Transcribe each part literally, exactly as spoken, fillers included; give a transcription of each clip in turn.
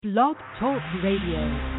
Blog Talk Radio.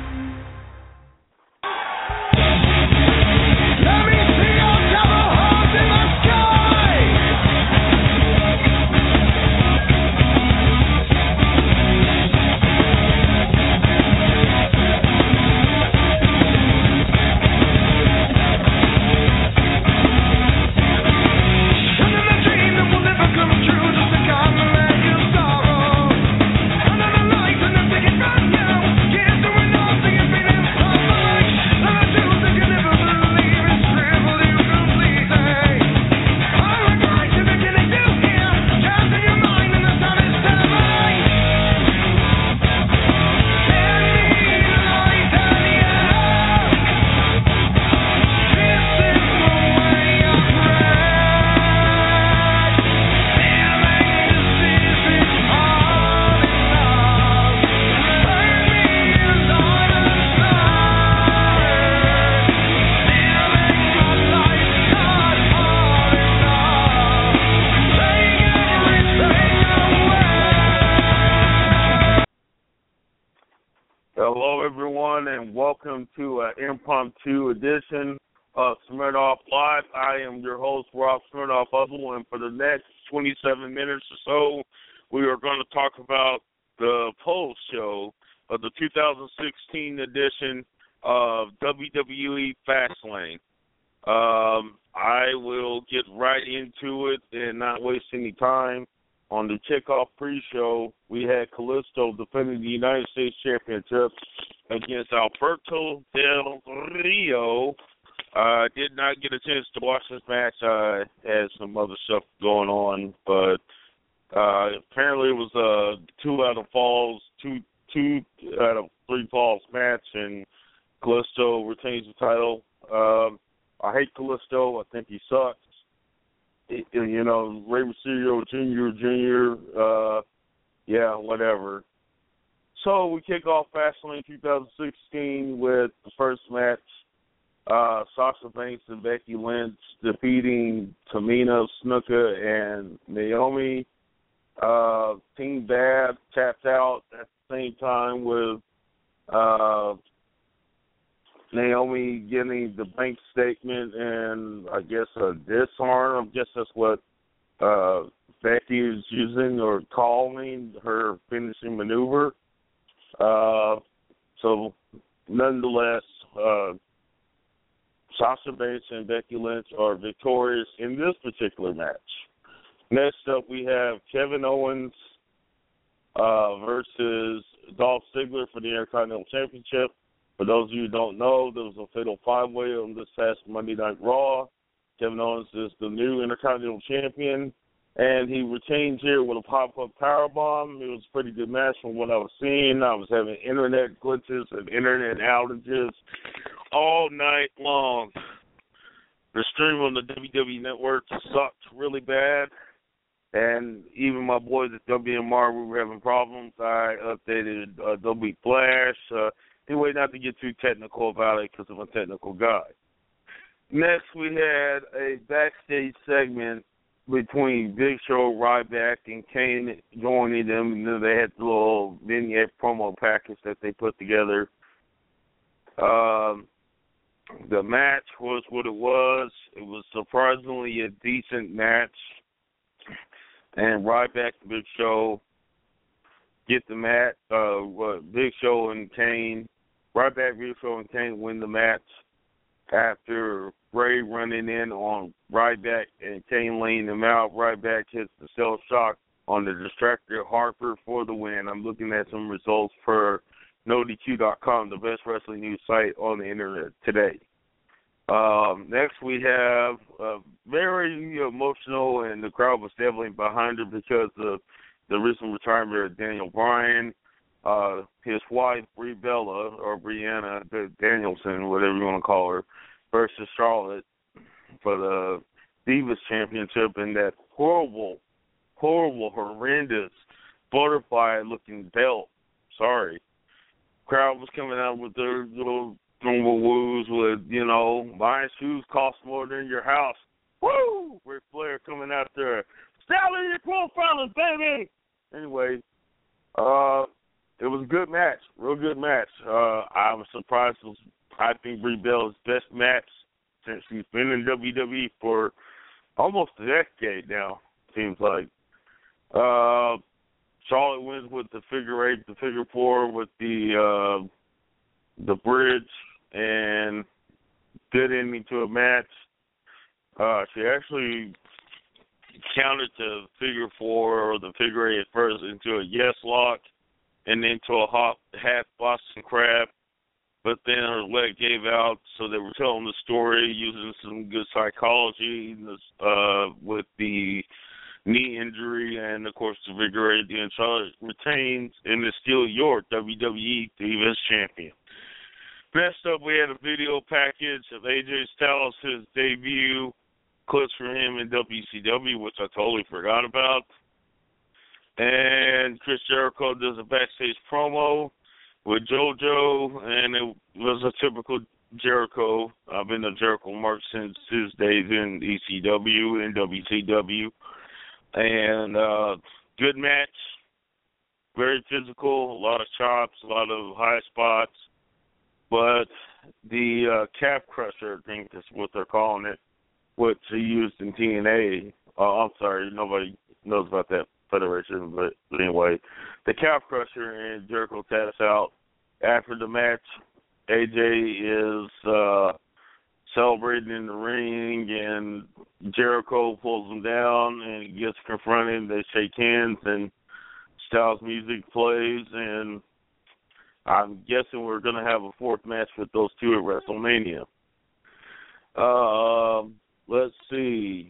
Hello, everyone, and welcome to an impromptu edition of Smirnoff Live. I am your host, Rob Smirnoff Hubble, and for the next twenty-seven minutes or so, we are going to talk about the post-show of the two thousand sixteen edition of W W E Fastlane. Um, I will get right into it and not waste any time. On the kickoff pre-show, we had Kalisto defending the United States Championship against Alberto Del Rio. I uh, did not get a chance to watch this match. I had some other stuff going on, but uh, apparently it was a two out of falls, two two out of three falls match, and Kalisto retains the title. Um, I hate Kalisto. I think he sucks. You know, Rey Mysterio, Junior, Junior, uh, yeah, whatever. So we kick off Fastlane twenty sixteen with the first match, uh, Sasha Banks and Becky Lynch defeating Tamina, Snuka, and Naomi. Uh, Team Bad tapped out at the same time with uh, Naomi getting the bank statement and I guess a disarm. I guess that's what uh, Becky is using or calling her finishing maneuver. Uh, so, nonetheless, uh, Sasha Banks and Becky Lynch are victorious in this particular match. Next up, we have Kevin Owens uh, versus Dolph Ziggler for the Intercontinental Championship. For those of you who don't know, there was a fatal five-way on this past Monday Night Raw. Kevin Owens is the new Intercontinental Champion, and he retained here with a pop-up powerbomb. It was a pretty good match from what I was seeing. I was having internet glitches and internet outages all night long. The stream on the W W E Network sucked really bad, and even my boys at W M R, we were having problems. I updated uh, Adobe Flash. Uh, Anyway, not to get too technical about it because I'm a technical guy. Next, we had a backstage segment between Big Show, Ryback, and Kane joining them. And then they had the little vignette promo package that they put together. Um, the match was what it was. It was surprisingly a decent match. And Ryback, Big Show, get the match. Uh, what, Big Show and Kane. Ryback, Big Show, and Kane win the match after Bray running in on Ryback and Kane laying him out. Ryback hits the cell shock on the distractor Harper for the win. I'm looking at some results for No D Q dot com, the best wrestling news site on the internet today. Um, next, we have uh, very emotional, and the crowd was definitely behind her because of the recent retirement of Daniel Bryan. Uh, his wife, Brie Bella, or Brianna Danielson, whatever you want to call her, versus Charlotte for the Divas Championship in that horrible, horrible, horrendous, butterfly-looking belt. Sorry. Crowd was coming out with their little normal woos with, you know, my shoes cost more than your house. Woo! Ric Flair coming out there. Style in your profiling, baby! Anyway, uh, it was a good match, real good match. Uh, I was surprised. It was, I think Brie Bella's best match since she's been in W W E for almost a decade now, seems like. Uh, Charlotte wins with the figure eight, the figure four, with the uh, the bridge, and good ending to a match. Uh, she actually counted the figure four or the figure eight at first into a yes lock and then to a hop, half Boston Crab, but then her leg gave out, so they were telling the story using some good psychology uh, with the knee injury, and of course the figure eight. And Charlotte retains and is still your W W E Divas Champion. Next up, we had a video package of A J Styles' debut, clips for him in W C W, which I totally forgot about. And Chris Jericho does a backstage promo with JoJo, and it was a typical Jericho. I've been a Jericho mark since his days in E C W and W C W. And uh, good match, very physical, a lot of chops, a lot of high spots. But the uh, calf crusher, I think that's what they're calling it, which he used in T N A. Uh, I'm sorry, nobody knows about that federation, but anyway, the calf crusher, and Jericho taps out. After the match, A J is uh, celebrating in the ring, and Jericho pulls him down and he gets confronted. They shake hands, and Styles music plays, and I'm guessing we're going to have a fourth match with those two at WrestleMania. Uh, let's see.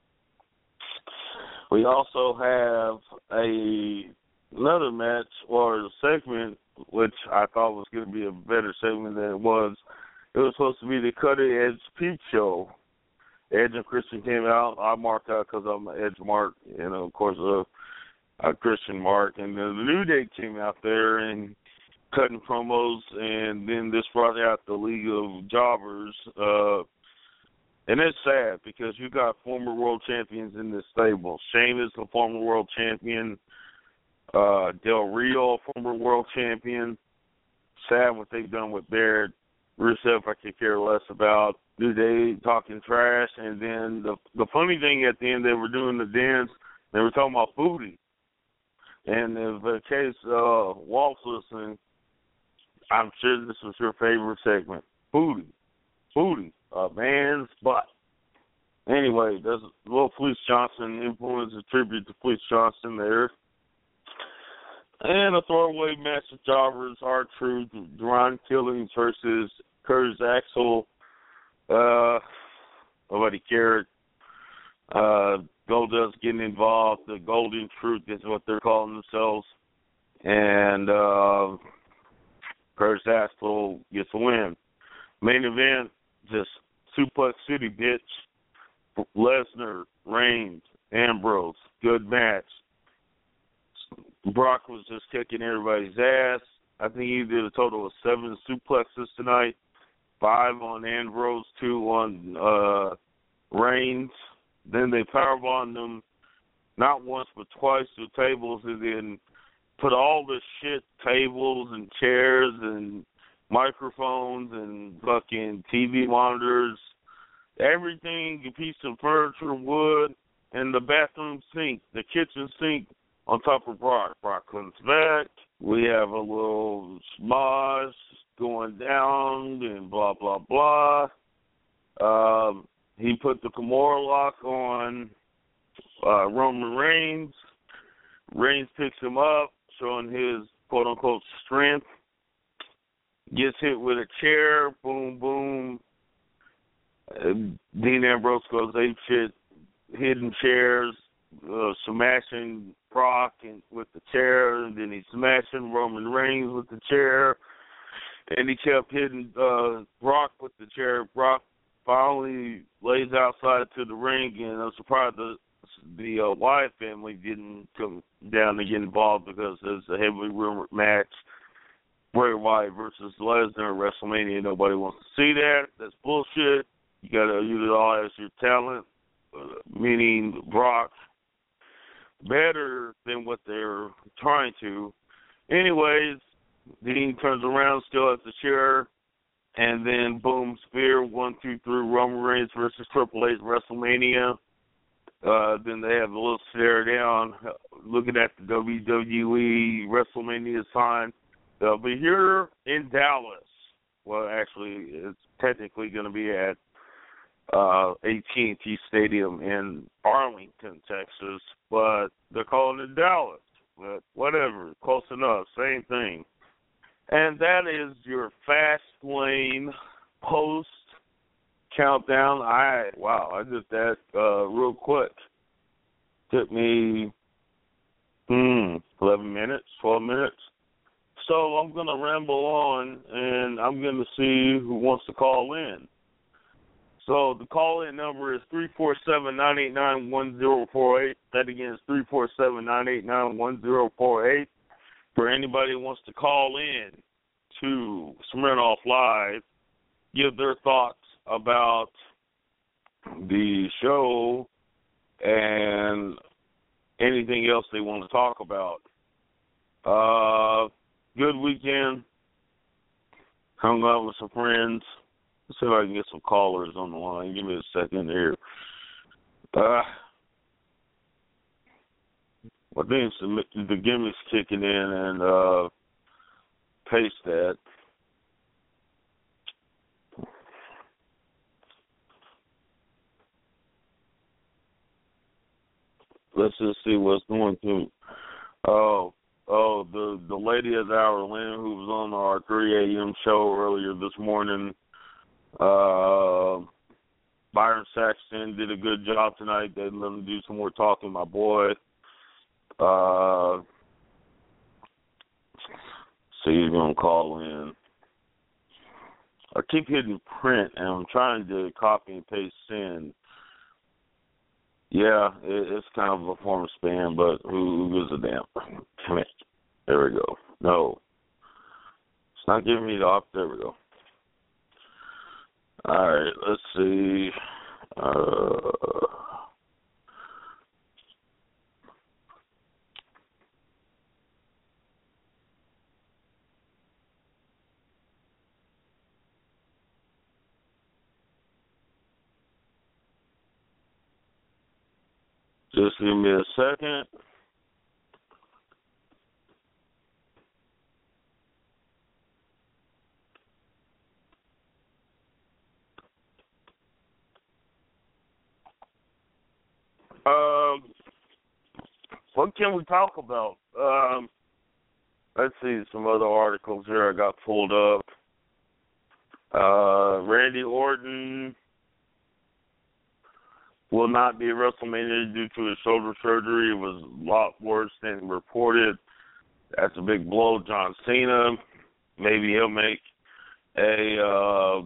We also have a another match or a segment, which I thought was going to be a better segment than it was. It was supposed to be the Cutting Edge Peep Show. Edge and Christian came out. I marked out because I'm an Edge mark, you know, of course, a, a Christian mark. And then the New Day came out there and cutting promos, and then this brought out the League of Jobbers. Uh, and it's sad because you got former world champions in this stable. Sheamus, a former world champion. Uh, Del Rio, former world champion. Sad what they've done with Barrett. Rusev, I could care less about. New Day talking trash. And then the the funny thing at the end, they were doing the dance. They were talking about booty. And if in case uh, Walt's listening, I'm sure this was your favorite segment. Booty. Booty. A man's butt. Anyway, there's a little Felice Johnson influence, a tribute to Felice Johnson there. And a throwaway match of jobbers, R-Truth, Ron Killings versus Curtis Axel. Uh, nobody cared. Uh, Goldust getting involved. The Golden Truth is what they're calling themselves. And uh, Curtis Axel gets a win. Main event, just Suplex City, bitch. Lesnar, Reigns, Ambrose. Good match. Brock was just kicking everybody's ass. I think he did a total of seven suplexes tonight. Five on Ambrose, two on uh, Reigns. Then they powerbombed them not once but twice to tables, and then put all this shit, tables and chairs and microphones and fucking T V monitors, everything, a piece of furniture, wood, and the bathroom sink, the kitchen sink, on top of Brock. Brock comes back. We have a little smosh going down and blah, blah, blah. Um, he put the Kimura lock on uh, Roman Reigns. Reigns picks him up, showing his quote-unquote strength. Gets hit with a chair. Boom, boom. Uh, Dean Ambrose goes ape shit. Hidden chairs. Uh, smashing Brock and with the chair, and then he's smashing Roman Reigns with the chair, and he kept hitting uh, Brock with the chair. Brock finally lays outside to the ring, and I'm surprised the, the uh, Wyatt family didn't come down to get involved because there's a heavily rumored match, Bray Wyatt versus Lesnar at WrestleMania. Nobody wants to see that. That's bullshit. You got to utilize your talent, uh, meaning Brock, better than what they're trying to. Anyways, Dean turns around, still at the chair, and then boom, Spear, one, two, three, Roman Reigns versus Triple H WrestleMania. Uh, then they have a little stare down, looking at the W W E WrestleMania sign. They'll be here in Dallas. Well, actually, it's technically going to be at uh, A T and T Stadium in Arlington, Texas, but they're calling it Dallas. But whatever, close enough, same thing. And that is your fast lane post countdown. I wow, I did that uh, real quick. Took me hmm, eleven minutes, twelve minutes. So I'm gonna ramble on, and I'm gonna see who wants to call in. So the call-in number is three four seven, nine eight nine, one zero four eight. That again is three four seven, nine eight nine, one zero four eight. For anybody who wants to call in to Smirnoff Live, give their thoughts about the show and anything else they want to talk about. Uh, good weekend. Hung out with some friends. Let's see if I can get some callers on the line. Give me a second here. Uh, I think the gimmick's kicking in, and uh, paste that. Let's just see what's going through. Oh, oh, the the lady at Hour Lynn who was on our three a.m. show earlier this morning. Uh, Byron Saxton did a good job tonight. They let him do some more talking. My boy. Uh, so he's gonna call in. I keep hitting print, and I'm trying to copy and paste send. Yeah, it, it's kind of a form of spam, but who, who gives a damn? Come here. There we go. No. It's not giving me the op. There we go. All right, let's see. Uh, just give me a second. Um, what can we talk about? Um, let's see some other articles here I got pulled up. Uh, Randy Orton will not be at WrestleMania due to his shoulder surgery. It was a lot worse than reported. That's a big blow. John Cena, maybe he'll make a uh,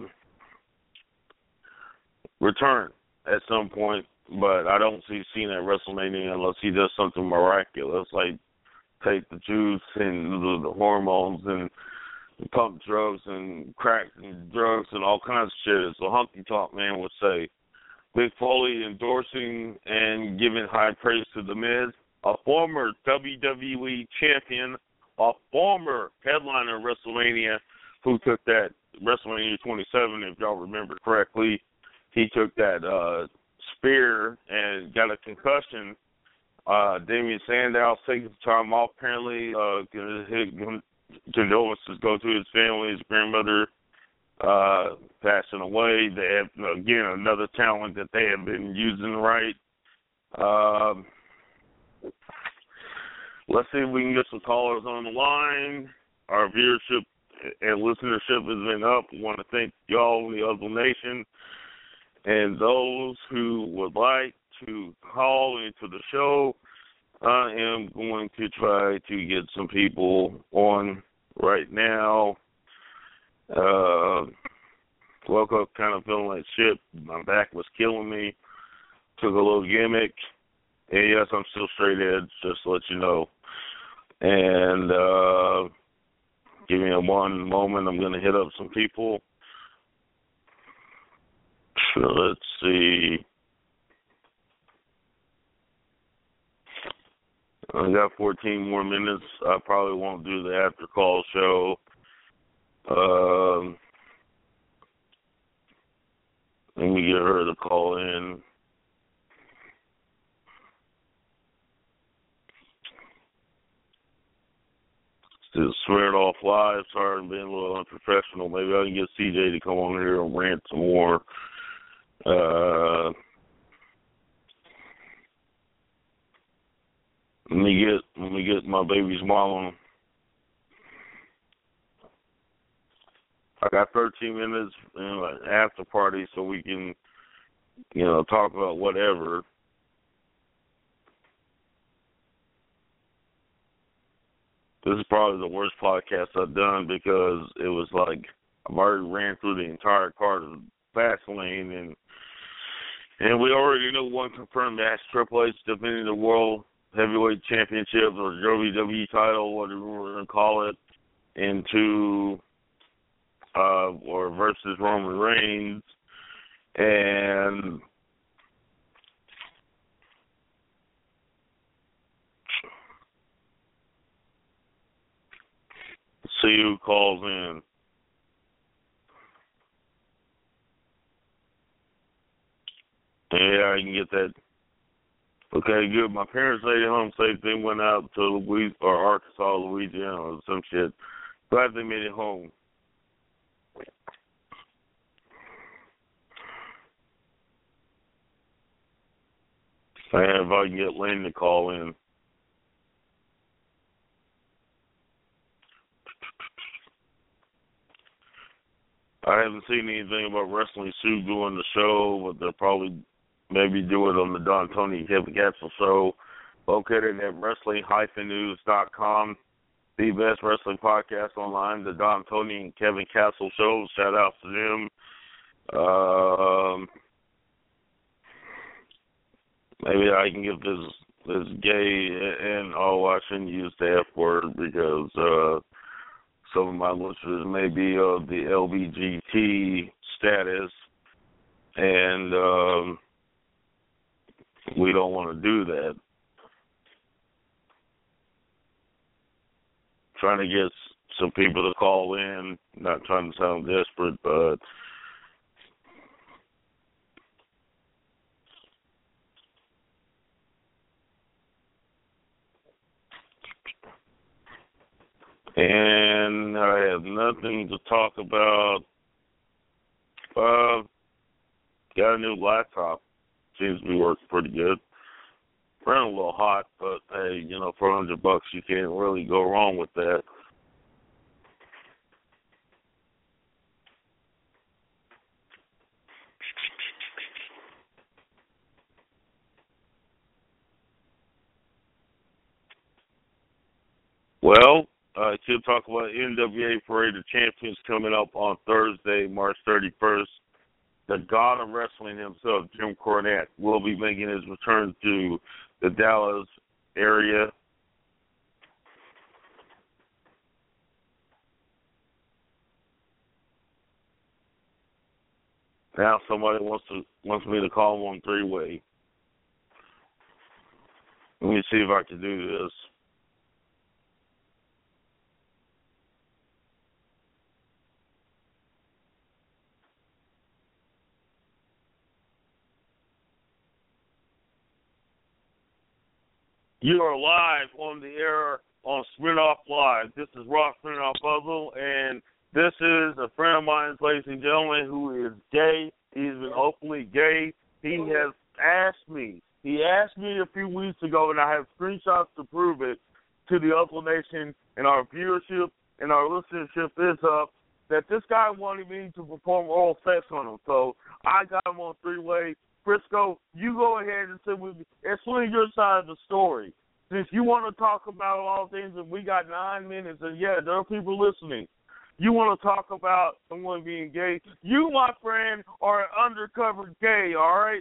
return at some point. But I don't see Cena at WrestleMania unless he does something miraculous, like take the juice and the, the hormones and pump drugs and crack and drugs and all kinds of shit. As the Hunky Talk man would say. Mick Foley endorsing and giving high praise to The Miz, a former W W E champion, a former headliner of WrestleMania, who took that WrestleMania twenty-seven, if y'all remember correctly. He took that uh, spear and got a concussion. Uh, Damian Sandow's taking some time off, apparently. Uh, condolences go to his family, his grandmother uh, passing away. They have, again, another talent that they have been using right. Um, let's see if we can get some callers on the line. Our viewership and listenership has been up. We want to thank y'all, the Hustle Nation, and those who would like to call into the show. I am going to try to get some people on right now. Uh, woke up kind of feeling like shit. My back was killing me. Took a little gimmick. And yes, I'm still straight edge, just to let you know. And uh, give me a one moment. I'm going to hit up some people. So let's see. I got fourteen more minutes. I probably won't do the after call show. Um, let me get her to call in. Just swear it off live. Sorry, I'm being a little unprofessional. Maybe I can get C J to come on here and rant some more. Uh, let me get let me get my baby's mom. I got thirteen minutes in an after party, so we can, you know, talk about whatever. This is probably the worst podcast I've done because it was like I've already ran through the entire card of Fastlane, and and we already know one confirmed match: Triple H defending the World Heavyweight Championship or W W E title, whatever we're going to call it, into uh, or versus Roman Reigns, and see who calls in. Yeah, I can get that. Okay, good. My parents stayed at home safe. They went out to Louis or Arkansas, Louisiana, or some shit. Glad they made it home. And if I can get Lynn to call in. I haven't seen anything about Wrestling Sue doing the show, but they'll probably maybe do it on the Don Tony Kevin Castle show, located at wrestling dash news dot com, the best wrestling podcast online, the Don Tony and Kevin Castle show. Shout out to them. Um, maybe I can get this this gay, and oh, I shouldn't use the F word because uh, some of my listeners may be of the L B G T status, and um, we don't want to do that. Trying to get some people to call in, not trying to sound desperate, but and I have nothing to talk about. Uh, got a new laptop. Seems to be working pretty good. Running a little hot, but hey, you know, for a hundred bucks, you can't really go wrong with that. Well, I uh, should talk about N W A Parade of Champions coming up on Thursday, March thirty-first. The God of Wrestling himself, Jim Cornette, will be making his return to the Dallas area. Now somebody wants to wants me to call him on three-way. Let me see if I can do this. You are live on the air on Smirnoff Live. This is Rock Smirnoff Puzzle, and this is a friend of mine, ladies and gentlemen, who is gay. He's been openly gay. He has asked me, he asked me a few weeks ago, and I have screenshots to prove it, to the Uncle Nation, and our viewership and our listenership is up, that this guy wanted me to perform oral sex on him. So I got him on three-way. Frisco, you go ahead and sit with me. Explain your side of the story. Since you want to talk about all things, and we got nine minutes, and yeah, there are people listening. You want to talk about someone being gay. You, my friend, are an undercover gay, all right?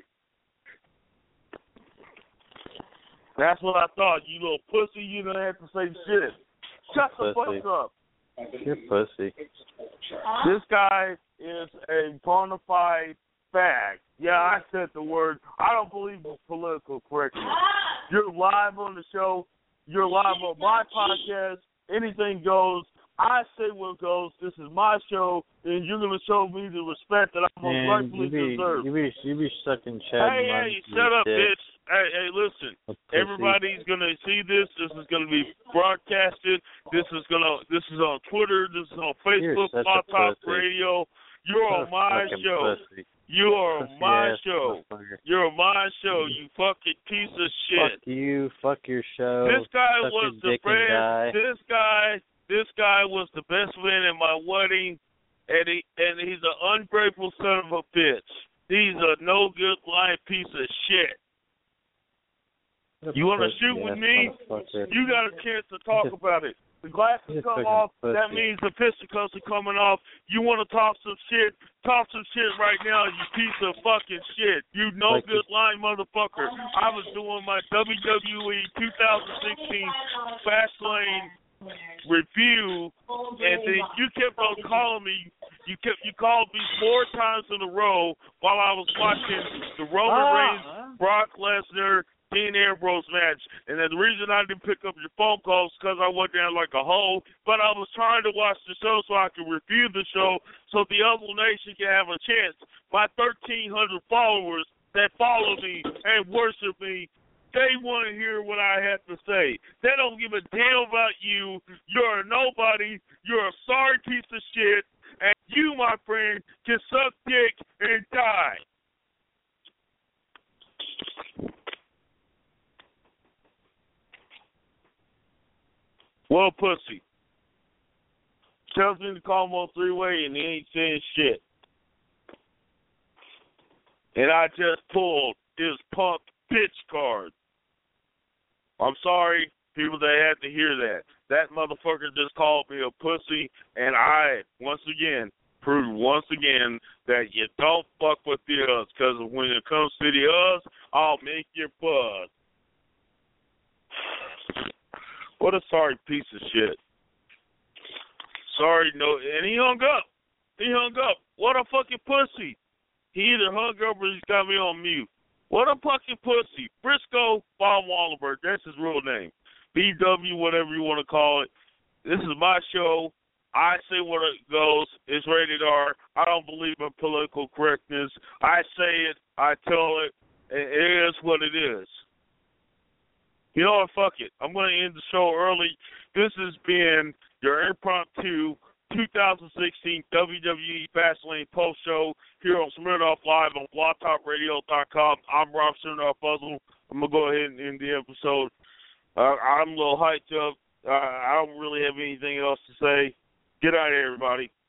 That's what I thought, you little pussy. You don't have to say shit. Shut the fuck up. You're pussy. This guy is a bona fide fact. Yeah, I said the word. I don't believe in political correctness. You're live on the show. You're live on my podcast. Anything goes. I say what goes. This is my show, and you're going to show me the respect that I'm most rightfully deserve. You be, you be sucking Chad. Hey, hey, shut up, dick. bitch. Hey, hey, listen. Everybody's going to see this. This is going to be broadcasted. This is going to. This is on Twitter. This is on Facebook, Blog Talk Radio. You're on my show. Pussy. You are on my show. You're on my show, you fucking piece of shit. Fuck you. Fuck your show. This guy Suck was the best. This guy, this guy was the best man at my wedding, and he and he's an ungrateful son of a bitch. He's a no good lying piece of shit. You want to shoot with me? You got a chance to talk about it. The glasses come off, that means the fisticuffs are coming off. You want to talk some shit? Talk some shit right now, you piece of fucking shit. You no good lying motherfucker. I was doing my W W E twenty sixteen Fastlane review, and then you kept on calling me. You kept you called me four times in a row while I was watching the Roman ah, Reigns, huh? Brock Lesnar, Dean Ambrose match. And then the reason I didn't pick up your phone calls is because I went down like a hole, but I was trying to watch the show so I could review the show so the other nation can have a chance. My thirteen hundred followers that follow me and worship me, they want to hear what I have to say. They don't give a damn about you. You're a nobody. You're a sorry piece of shit. And you, my friend, can suck dick and die. Well, pussy. Tells me to call him on three-way, and he ain't saying shit. And I just pulled his punk bitch card. I'm sorry, people that had to hear that. That motherfucker just called me a pussy, and I, once again, proved once again that you don't fuck with the us, because when it comes to the us, I'll make you buzz. What a sorry piece of shit. Sorry, no, and he hung up. He hung up. What a fucking pussy. He either hung up or he's got me on mute. What a fucking pussy. Briscoe Von Wallenberg, that's his real name. B W, whatever you want to call it. This is my show. I say what it goes. It's rated R. I don't believe in political correctness. I say it. I tell it. It is what it is. You know what? Fuck it. I'm going to end the show early. This has been your impromptu two thousand sixteen W W E Fastlane post show here on Smirnoff Live on blog talk radio dot com. I'm Rob Smirnoff Puzzle. I'm going to go ahead and end the episode. Uh, I'm a little hyped up. Uh, I don't really have anything else to say. Get out of here, everybody.